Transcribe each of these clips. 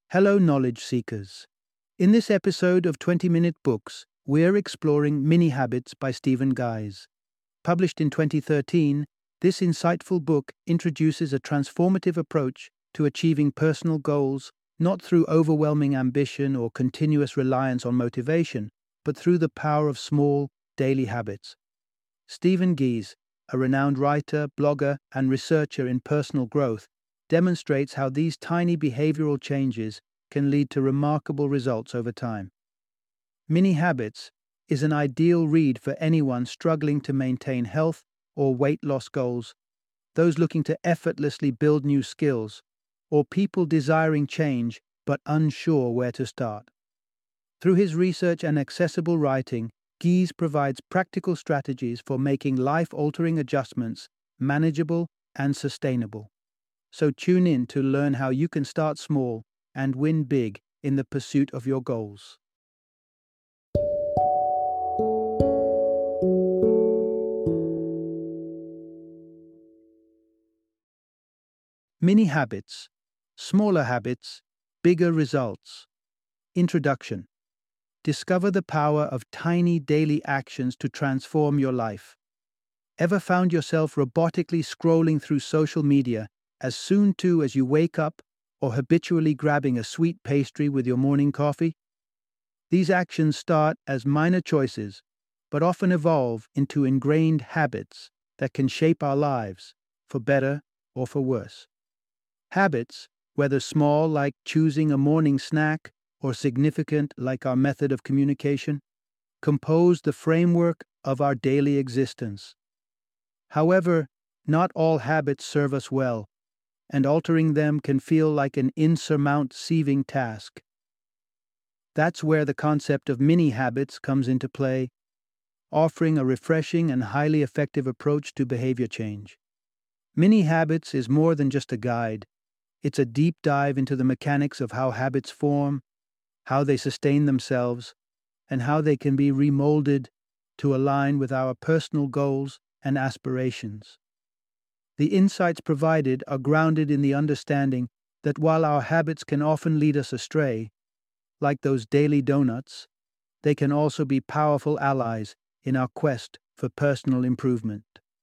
Hello, knowledge seekers. In this episode of 20-Minute Books, we're exploring Mini Habits by Stephen Guise. Published in 2013, this insightful book introduces a transformative approach to achieving personal goals, not through overwhelming ambition or continuous reliance on motivation, but through the power of small, daily habits. Stephen Guise, a renowned writer, blogger, and researcher in personal growth, demonstrates how these tiny behavioral changes can lead to remarkable results over time. Mini Habits is an ideal read for anyone struggling to maintain health or weight loss goals, those looking to effortlessly build new skills, or people desiring change but unsure where to start. Through his research and accessible writing, Guise provides practical strategies for making life-altering adjustments manageable and sustainable. So tune in to learn how you can start small and win big in the pursuit of your goals. Mini Habits. Smaller habits, bigger results. Introduction. Discover the power of tiny daily actions to transform your life. Ever found yourself robotically scrolling through social media as soon as you wake up, or habitually grabbing a sweet pastry with your morning coffee? These actions start as minor choices, but often evolve into ingrained habits that can shape our lives, for better or for worse. Habits, whether small like choosing a morning snack or significant like our method of communication, compose the framework of our daily existence. However, not all habits serve us well, and altering them can feel like an insurmountable task. That's where the concept of mini habits comes into play, offering a refreshing and highly effective approach to behavior change. Mini Habits is more than just a guide. It's a deep dive into the mechanics of how habits form, how they sustain themselves, and how they can be remolded to align with our personal goals and aspirations. The insights provided are grounded in the understanding that while our habits can often lead us astray, like those daily donuts, they can also be powerful allies in our quest for personal improvement.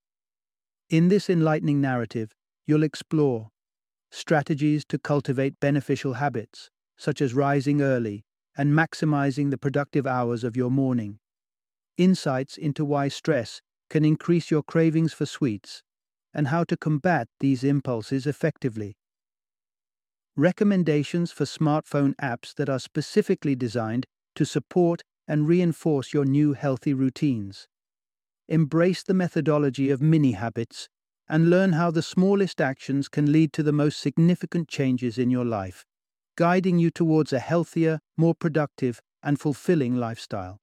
In this enlightening narrative, you'll explore strategies to cultivate beneficial habits, such as rising early and maximizing the productive hours of your morning, insights into why stress can increase your cravings for sweets, and how to combat these impulses effectively. Recommendations for smartphone apps that are specifically designed to support and reinforce your new healthy routines. Embrace the methodology of mini habits and learn how the smallest actions can lead to the most significant changes in your life, guiding you towards a healthier, more productive, and fulfilling lifestyle.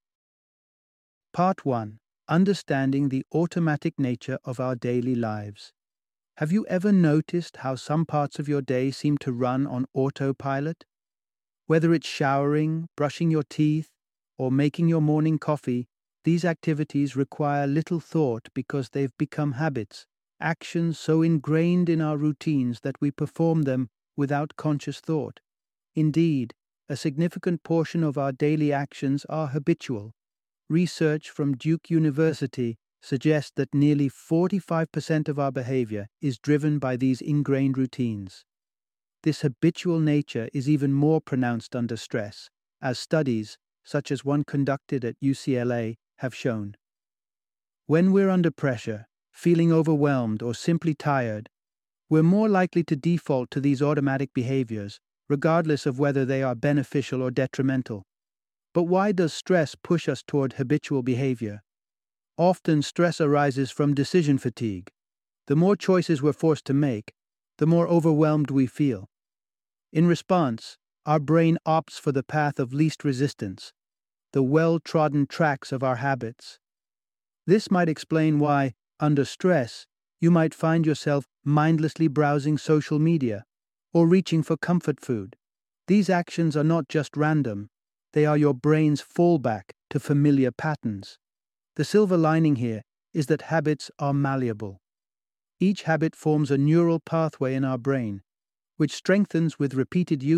Part 1. Understanding the automatic nature of our daily lives. Have you ever noticed how some parts of your day seem to run on autopilot? Whether it's showering, brushing your teeth, or making your morning coffee, these activities require little thought because they've become habits, actions so ingrained in our routines that we perform them without conscious thought. Indeed, a significant portion of our daily actions are habitual. Research from Duke University suggests that nearly 45% of our behavior is driven by these ingrained routines. This habitual nature is even more pronounced under stress, as studies, such as one conducted at UCLA, have shown. When we're under pressure, feeling overwhelmed, or simply tired, we're more likely to default to these automatic behaviors, regardless of whether they are beneficial or detrimental. But why does stress push us toward habitual behavior? Often stress arises from decision fatigue. The more choices we're forced to make, the more overwhelmed we feel. In response, our brain opts for the path of least resistance, the well-trodden tracks of our habits. This might explain why, under stress, you might find yourself mindlessly browsing social media or reaching for comfort food. These actions are not just random. They are your brain's fallback to familiar patterns. The silver lining here is that habits are malleable. Each habit forms a neural pathway in our brain, which strengthens with repeated use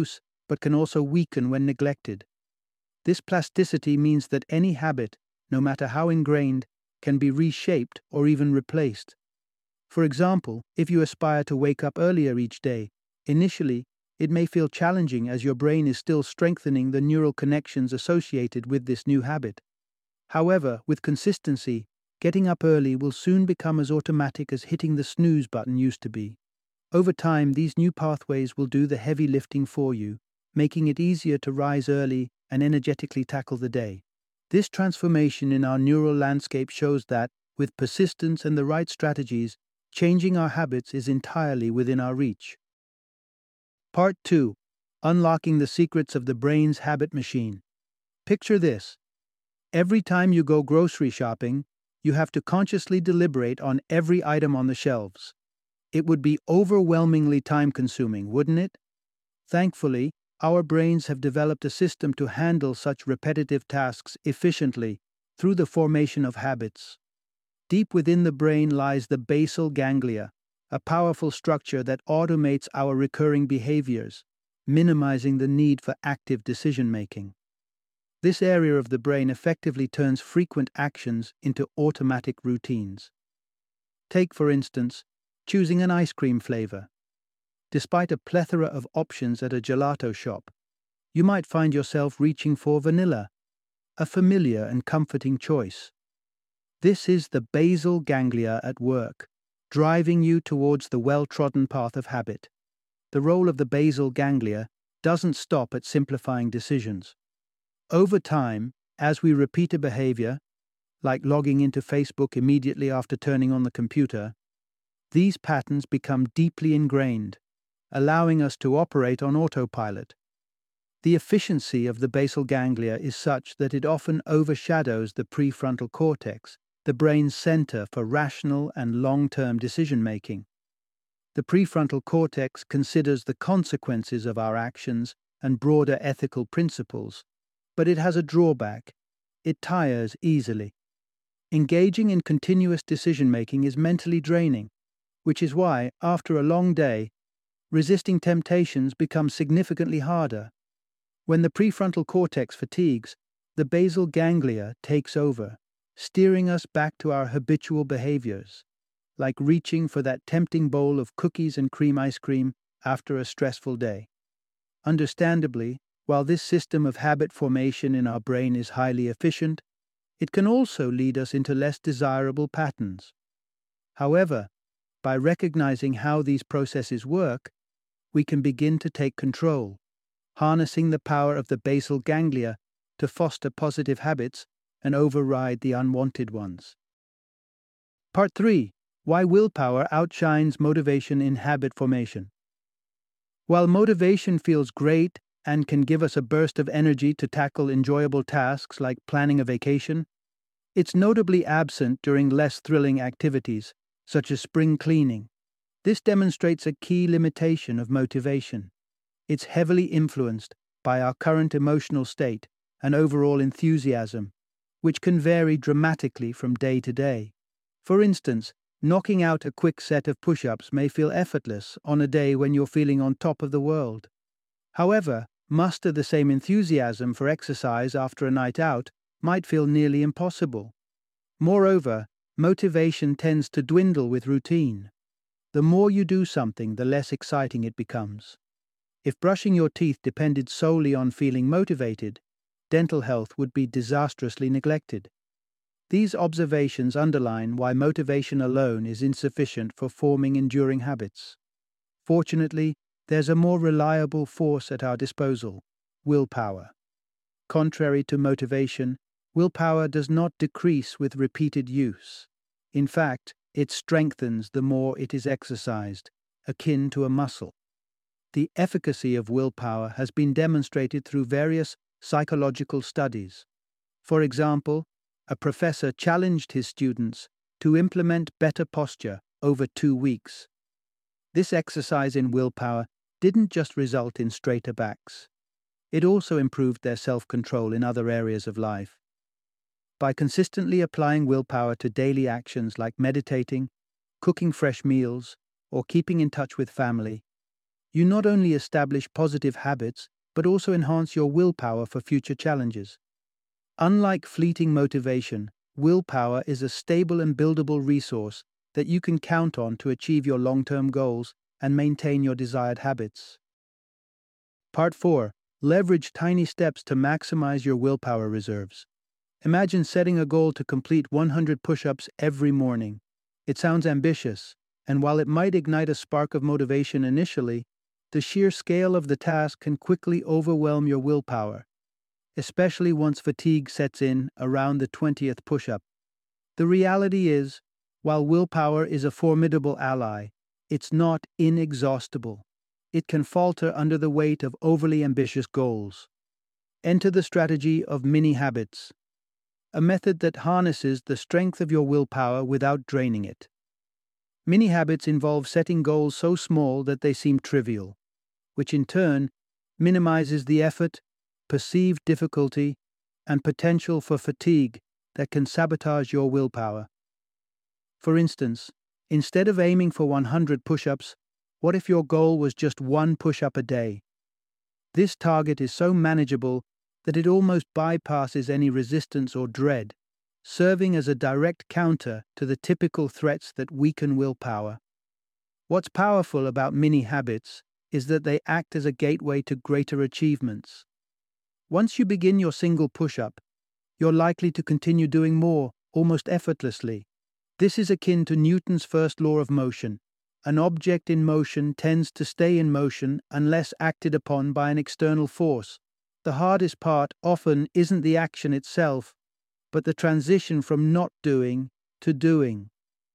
but can also weaken when neglected. This plasticity means that any habit, no matter how ingrained, can be reshaped or even replaced. For example, if you aspire to wake up earlier each day, initially, it may feel challenging as your brain is still strengthening the neural connections associated with this new habit. However, with consistency, getting up early will soon become as automatic as hitting the snooze button used to be. Over time, these new pathways will do the heavy lifting for you, making it easier to rise early and energetically tackle the day. This transformation in our neural landscape shows that, with persistence and the right strategies, changing our habits is entirely within our reach. Part 2. Unlocking the secrets of the brain's habit machine. Picture this. Every time you go grocery shopping, you have to consciously deliberate on every item on the shelves. It would be overwhelmingly time-consuming, wouldn't it? Thankfully, our brains have developed a system to handle such repetitive tasks efficiently through the formation of habits. Deep within the brain lies the basal ganglia, a powerful structure that automates our recurring behaviors, minimizing the need for active decision-making. This area of the brain effectively turns frequent actions into automatic routines. Take, for instance, choosing an ice cream flavor. Despite a plethora of options at a gelato shop, you might find yourself reaching for vanilla, a familiar and comforting choice. This is the basal ganglia at work, driving you towards the well-trodden path of habit. The role of the basal ganglia doesn't stop at simplifying decisions. Over time, as we repeat a behavior, like logging into Facebook immediately after turning on the computer, these patterns become deeply ingrained, allowing us to operate on autopilot. The efficiency of the basal ganglia is such that it often overshadows the prefrontal cortex, the brain's center for rational and long-term decision-making. The prefrontal cortex considers the consequences of our actions and broader ethical principles, but it has a drawback. It tires easily. Engaging in continuous decision-making is mentally draining, which is why, after a long day, resisting temptations becomes significantly harder. When the prefrontal cortex fatigues, the basal ganglia takes over, steering us back to our habitual behaviors, like reaching for that tempting bowl of cookies and cream ice cream after a stressful day. Understandably, while this system of habit formation in our brain is highly efficient, it can also lead us into less desirable patterns. However, by recognizing how these processes work, we can begin to take control, harnessing the power of the basal ganglia to foster positive habits and override the unwanted ones. Part 3. Why willpower outshines motivation in habit formation. While motivation feels great and can give us a burst of energy to tackle enjoyable tasks like planning a vacation, it's notably absent during less thrilling activities, such as spring cleaning. This demonstrates a key limitation of motivation. It's heavily influenced by our current emotional state and overall enthusiasm, which can vary dramatically from day to day. For instance, knocking out a quick set of push-ups may feel effortless on a day when you're feeling on top of the world. However, muster the same enthusiasm for exercise after a night out might feel nearly impossible. Moreover, motivation tends to dwindle with routine. The more you do something, the less exciting it becomes. If brushing your teeth depended solely on feeling motivated, dental health would be disastrously neglected. These observations underline why motivation alone is insufficient for forming enduring habits. Fortunately, there's a more reliable force at our disposal: willpower. Contrary to motivation, willpower does not decrease with repeated use. In fact, it strengthens the more it is exercised, akin to a muscle. The efficacy of willpower has been demonstrated through various psychological studies. For example, a professor challenged his students to implement better posture over 2 weeks. This exercise in willpower didn't just result in straighter backs. It also improved their self-control in other areas of life. By consistently applying willpower to daily actions like meditating, cooking fresh meals, or keeping in touch with family, you not only establish positive habits, but also enhance your willpower for future challenges. Unlike fleeting motivation, willpower is a stable and buildable resource that you can count on to achieve your long-term goals and maintain your desired habits. Part 4. Leverage tiny steps to maximize your willpower reserves. Imagine setting a goal to complete 100 push-ups every morning. It sounds ambitious, and while it might ignite a spark of motivation initially, the sheer scale of the task can quickly overwhelm your willpower, especially once fatigue sets in around the 20th push-up. The reality is, while willpower is a formidable ally, it's not inexhaustible. It can falter under the weight of overly ambitious goals. Enter the strategy of mini habits, a method that harnesses the strength of your willpower without draining it. Mini habits involve setting goals so small that they seem trivial, which in turn minimizes the effort, perceived difficulty, and potential for fatigue that can sabotage your willpower. For instance, instead of aiming for 100 push-ups, what if your goal was just 1 push-up a day? This target is so manageable that it almost bypasses any resistance or dread, serving as a direct counter to the typical threats that weaken willpower. What's powerful about mini habits is that they act as a gateway to greater achievements. Once you begin your single push-up, you're likely to continue doing more, almost effortlessly. This is akin to Newton's first law of motion. An object in motion tends to stay in motion unless acted upon by an external force. The hardest part often isn't the action itself, but the transition from not doing to doing.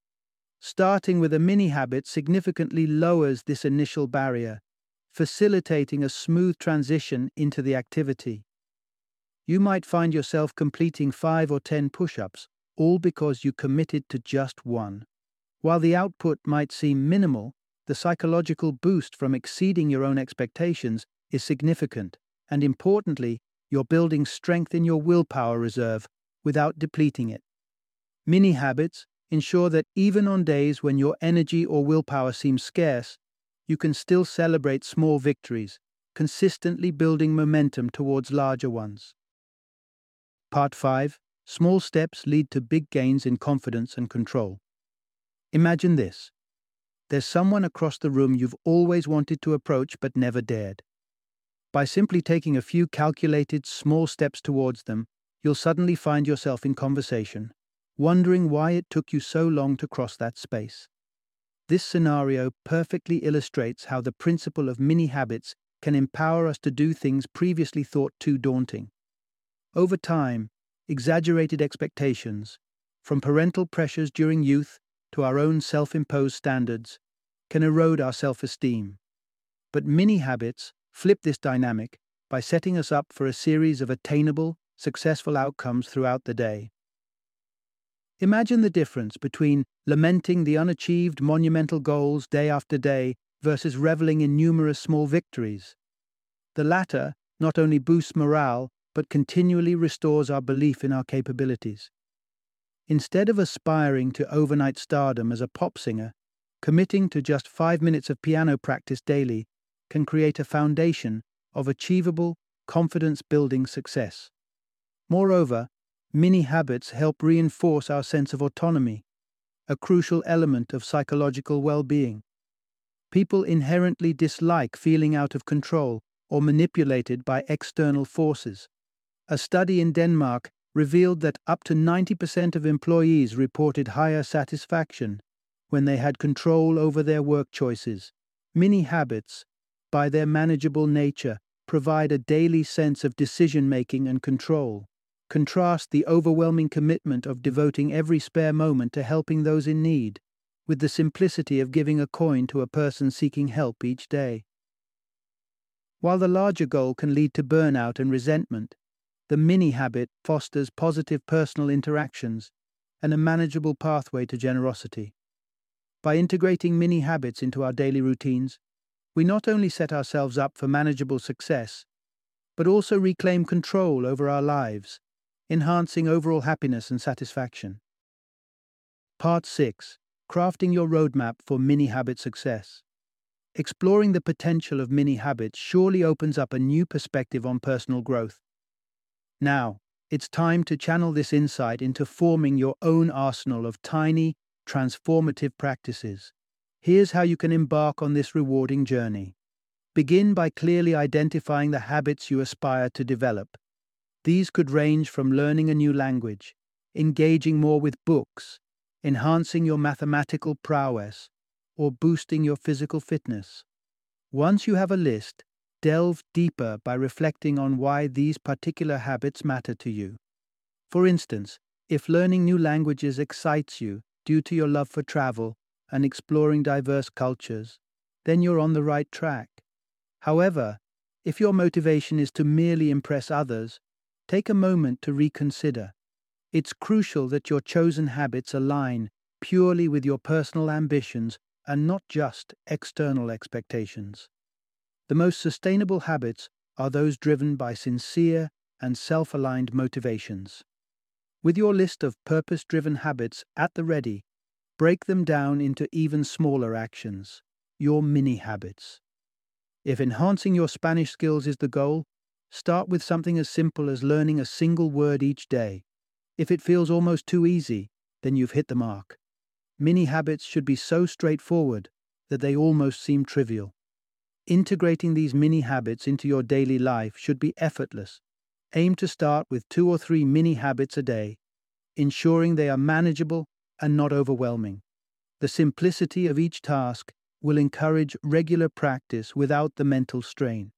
Starting with a mini habit significantly lowers this initial barrier, facilitating a smooth transition into the activity. You might find yourself completing 5 or 10 push-ups, all because you committed to just one. While the output might seem minimal, the psychological boost from exceeding your own expectations is significant, and importantly, you're building strength in your willpower reserve without depleting it. Mini habits ensure that even on days when your energy or willpower seems scarce, you can still celebrate small victories, consistently building momentum towards larger ones. Part 5. Small steps lead to big gains in confidence and control. Imagine this. There's someone across the room you've always wanted to approach but never dared. By simply taking a few calculated, small steps towards them, you'll suddenly find yourself in conversation, wondering why it took you so long to cross that space. This scenario perfectly illustrates how the principle of mini habits can empower us to do things previously thought too daunting. Over time, exaggerated expectations, from parental pressures during youth to our own self-imposed standards, can erode our self-esteem. But mini habits flip this dynamic by setting us up for a series of attainable, successful outcomes throughout the day. Imagine the difference between lamenting the unachieved monumental goals day after day versus reveling in numerous small victories. The latter not only boosts morale, but continually restores our belief in our capabilities. Instead of aspiring to overnight stardom as a pop singer, committing to just 5 minutes of piano practice daily can create a foundation of achievable, confidence-building success. Moreover, mini habits help reinforce our sense of autonomy, a crucial element of psychological well-being. People inherently dislike feeling out of control or manipulated by external forces. A study in Denmark revealed that up to 90% of employees reported higher satisfaction when they had control over their work choices. Mini habits, by their manageable nature, provide a daily sense of decision-making and control. Contrast the overwhelming commitment of devoting every spare moment to helping those in need, with the simplicity of giving a coin to a person seeking help each day. While the larger goal can lead to burnout and resentment, the mini habit fosters positive personal interactions and a manageable pathway to generosity. By integrating mini habits into our daily routines, we not only set ourselves up for manageable success, but also reclaim control over our lives, enhancing overall happiness and satisfaction. Part 6. Crafting your roadmap for mini habit success. exploring the potential of mini habits surely opens up a new perspective on personal growth. Now, it's time to channel this insight into forming your own arsenal of tiny, transformative practices. Here's how you can embark on this rewarding journey. Begin by clearly identifying the habits you aspire to develop. These could range from learning a new language, engaging more with books, enhancing your mathematical prowess, or boosting your physical fitness. Once you have a list, delve deeper by reflecting on why these particular habits matter to you. For instance, if learning new languages excites you due to your love for travel and exploring diverse cultures, then you're on the right track. However, if your motivation is to merely impress others, take a moment to reconsider. It's crucial that your chosen habits align purely with your personal ambitions and not just external expectations. The most sustainable habits are those driven by sincere and self-aligned motivations. With your list of purpose-driven habits at the ready, break them down into even smaller actions, your mini habits. If enhancing your Spanish skills is the goal, start with something as simple as learning a single word each day. If it feels almost too easy, then you've hit the mark. Mini habits should be so straightforward that they almost seem trivial. Integrating these mini habits into your daily life should be effortless. Aim to start with 2 or 3 mini habits a day, ensuring they are manageable and not overwhelming. The simplicity of each task will encourage regular practice without the mental strain.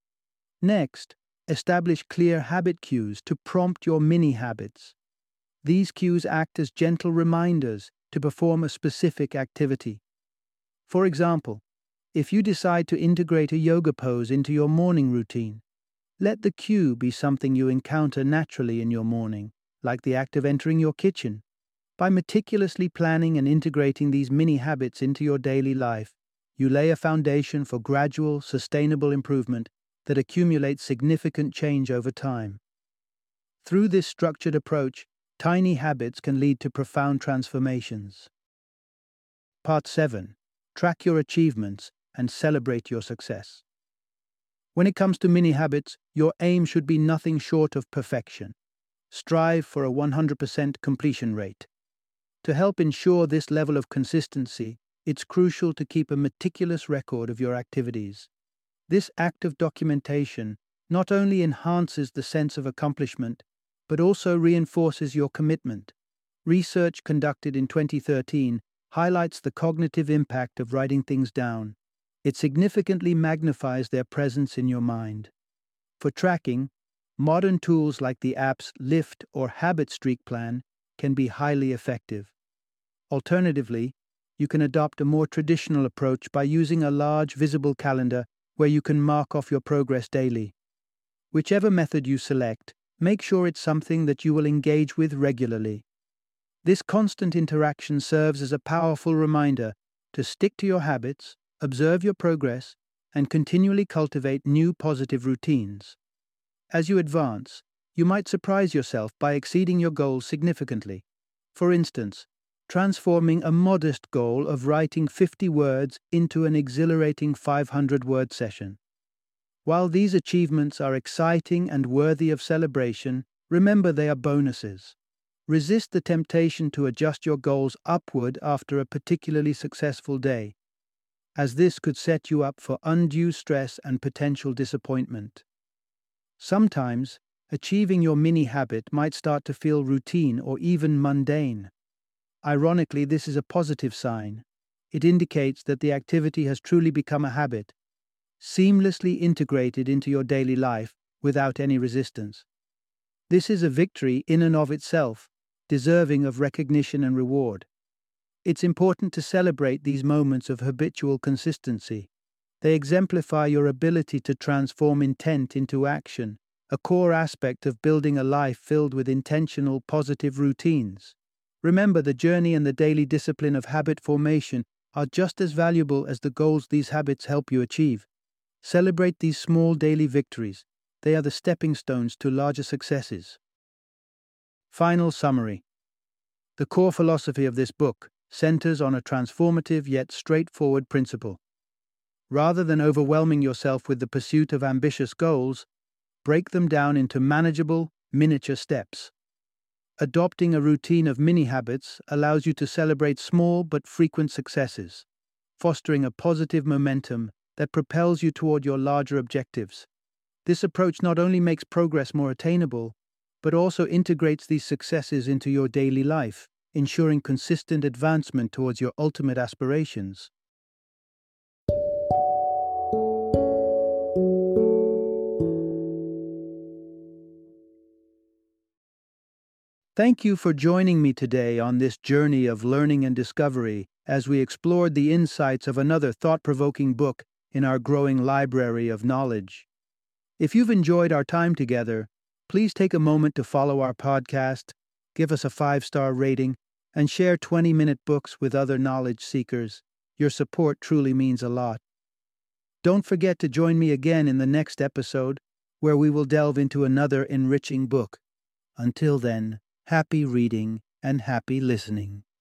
Next, establish clear habit cues to prompt your mini habits. These cues act as gentle reminders to perform a specific activity. For example, if you decide to integrate a yoga pose into your morning routine, let the cue be something you encounter naturally in your morning, like the act of entering your kitchen. By meticulously planning and integrating these mini habits into your daily life, you lay a foundation for gradual, sustainable improvement that accumulates significant change over time. Through this structured approach, tiny habits can lead to profound transformations. Part 7. Track your achievements and celebrate your success. When it comes to mini habits, your aim should be nothing short of perfection. Strive for a 100% completion rate. To help ensure this level of consistency, it's crucial to keep a meticulous record of your activities. This act of documentation not only enhances the sense of accomplishment, but also reinforces your commitment. Research conducted in 2013 highlights the cognitive impact of writing things down. It significantly magnifies their presence in your mind. For tracking, modern tools like the apps Lift or Habit Streak Plan can be highly effective. Alternatively, you can adopt a more traditional approach by using a large visible calendar where you can mark off your progress daily. Whichever method you select, make sure it's something that you will engage with regularly. This constant interaction serves as a powerful reminder to stick to your habits, observe your progress, and continually cultivate new positive routines. As you advance, you might surprise yourself by exceeding your goals significantly. For instance, transforming a modest goal of writing 50 words into an exhilarating 500-word session. While these achievements are exciting and worthy of celebration, remember they are bonuses. Resist the temptation to adjust your goals upward after a particularly successful day, as this could set you up for undue stress and potential disappointment. Sometimes, achieving your mini habit might start to feel routine or even mundane. Ironically, this is a positive sign. It indicates that the activity has truly become a habit, seamlessly integrated into your daily life without any resistance. This is a victory in and of itself, deserving of recognition and reward. It's important to celebrate these moments of habitual consistency. They exemplify your ability to transform intent into action, a core aspect of building a life filled with intentional, positive routines. Remember, the journey and the daily discipline of habit formation are just as valuable as the goals these habits help you achieve. Celebrate these small daily victories. They are the stepping stones to larger successes. Final summary. The core philosophy of this book centers on a transformative yet straightforward principle. Rather than overwhelming yourself with the pursuit of ambitious goals, break them down into manageable, miniature steps. Adopting a routine of mini habits allows you to celebrate small but frequent successes, fostering a positive momentum that propels you toward your larger objectives. This approach not only makes progress more attainable, but also integrates these successes into your daily life, ensuring consistent advancement towards your ultimate aspirations. Thank you for joining me today on this journey of learning and discovery as we explored the insights of another thought-provoking book in our growing library of knowledge. If you've enjoyed our time together, please take a moment to follow our podcast, give us a 5-star rating, and share 20-minute books with other knowledge seekers. Your support truly means a lot. Don't forget to join me again in the next episode, where we will delve into another enriching book. Until then, happy reading and happy listening.